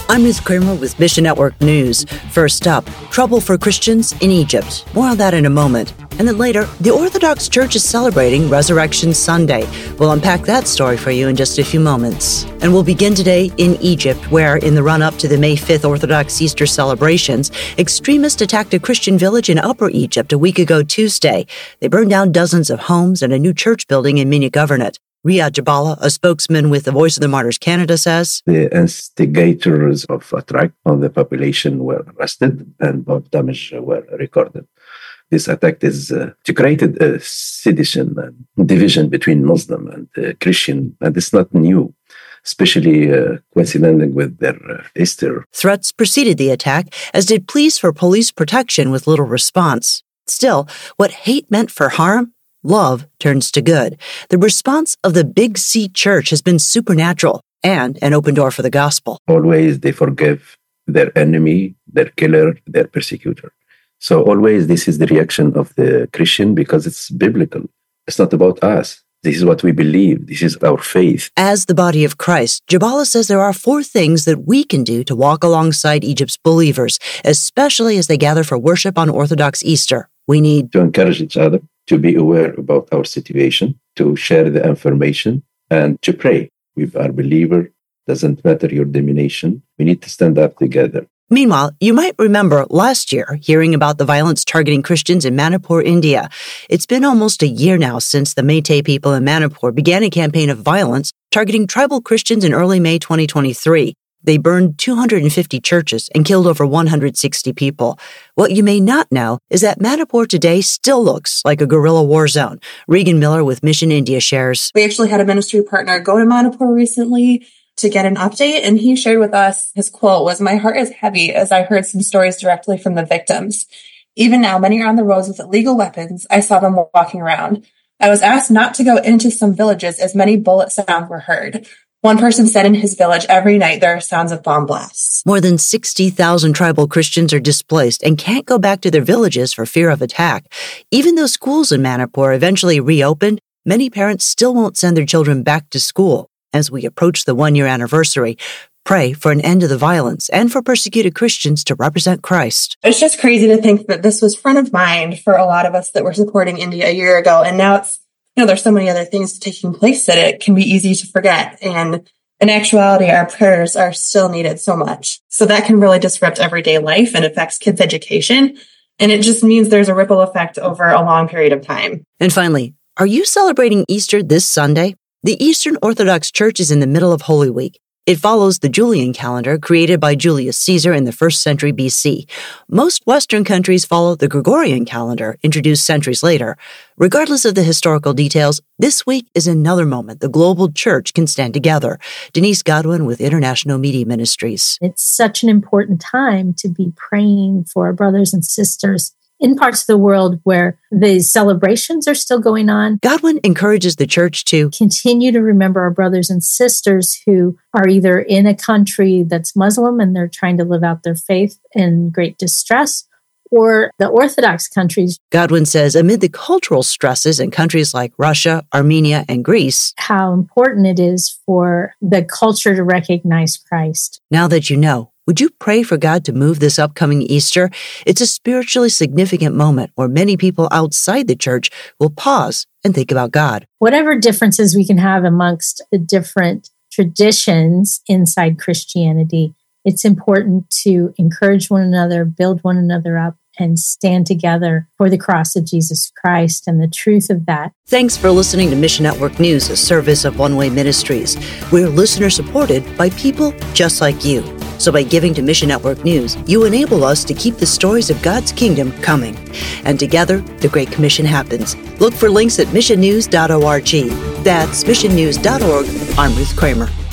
I'm Ruth Kramer with Mission Network News. First up, trouble for Christians in Egypt. More on that in a moment. And then later, the Orthodox Church is celebrating Resurrection Sunday. We'll unpack that story for you in just a few moments. And we'll begin today in Egypt, where, in the run-up to the May 5th Orthodox Easter celebrations, extremists attacked a Christian village in Upper Egypt a week ago Tuesday. They burned down dozens of homes and a new church building in Minya Governorate. Riyad Jabala, a spokesman with the Voice of the Martyrs Canada, says the instigators of attack on the population were arrested and both damage were recorded. This attack is to create a sedition and division between Muslim and Christian, and it's not new, especially coinciding with their Easter. Threats preceded the attack, as did pleas for police protection with little response. Still, what hate meant for harm, love turns to good. The response of the Big C Church has been supernatural and an open door for the gospel. Always they forgive their enemy, their killer, their persecutor. So always this is the reaction of the Christian because it's biblical. It's not about us. This is what we believe. This is our faith. As the body of Christ, Jabala says there are 4 things that we can do to walk alongside Egypt's believers, especially as they gather for worship on Orthodox Easter. We need to encourage each other, to be aware about our situation, to share the information, and to pray. We are believers. Doesn't matter your denomination. We need to stand up together. Meanwhile, you might remember last year hearing about the violence targeting Christians in Manipur, India. It's been almost a year now since the Meitei people in Manipur began a campaign of violence targeting tribal Christians in early May 2023. They burned 250 churches and killed over 160 people. What you may not know is that Manipur today still looks like a guerrilla war zone. Regan Miller with Mission India shares. We actually had a ministry partner go to Manipur recently to get an update, and he shared with us, his quote was, "My heart is heavy as I heard some stories directly from the victims. Even now, many are on the roads with illegal weapons. I saw them walking around. I was asked not to go into some villages as many bullet sounds were heard. One person said in his village, every night there are sounds of bomb blasts." More than 60,000 tribal Christians are displaced and can't go back to their villages for fear of attack. Even though schools in Manipur eventually reopened, many parents still won't send their children back to school. As we approach the 1-year anniversary, pray for an end to the violence and for persecuted Christians to represent Christ. It's just crazy to think that this was front of mind for a lot of us that were supporting India a year ago. And now it's, there's so many other things taking place that it can be easy to forget. And in actuality, our prayers are still needed so much. So that can really disrupt everyday life and affects kids' education. And it just means there's a ripple effect over a long period of time. And finally, are you celebrating Easter this Sunday? The Eastern Orthodox Church is in the middle of Holy Week. It follows the Julian calendar created by Julius Caesar in the 1st century BC. Most Western countries follow the Gregorian calendar, introduced centuries later. Regardless of the historical details, this week is another moment the global church can stand together. Denise Godwin with International Media Ministries. It's such an important time to be praying for our brothers and sisters in parts of the world where the celebrations are still going on. Godwin encourages the church to continue to remember our brothers and sisters who are either in a country that's Muslim and they're trying to live out their faith in great distress, or the Orthodox countries. Godwin says amid the cultural stresses in countries like Russia, Armenia, and Greece, how important it is for the culture to recognize Christ. Now that you know, would you pray for God to move this upcoming Easter? It's a spiritually significant moment where many people outside the church will pause and think about God. Whatever differences we can have amongst the different traditions inside Christianity, it's important to encourage one another, build one another up, and stand together for the cross of Jesus Christ and the truth of that. Thanks for listening to Mission Network News, a service of One Way Ministries. We're listener-supported by people just like you. So by giving to Mission Network News, you enable us to keep the stories of God's kingdom coming. And together, the Great Commission happens. Look for links at missionnews.org. That's missionnews.org. I'm Ruth Kramer.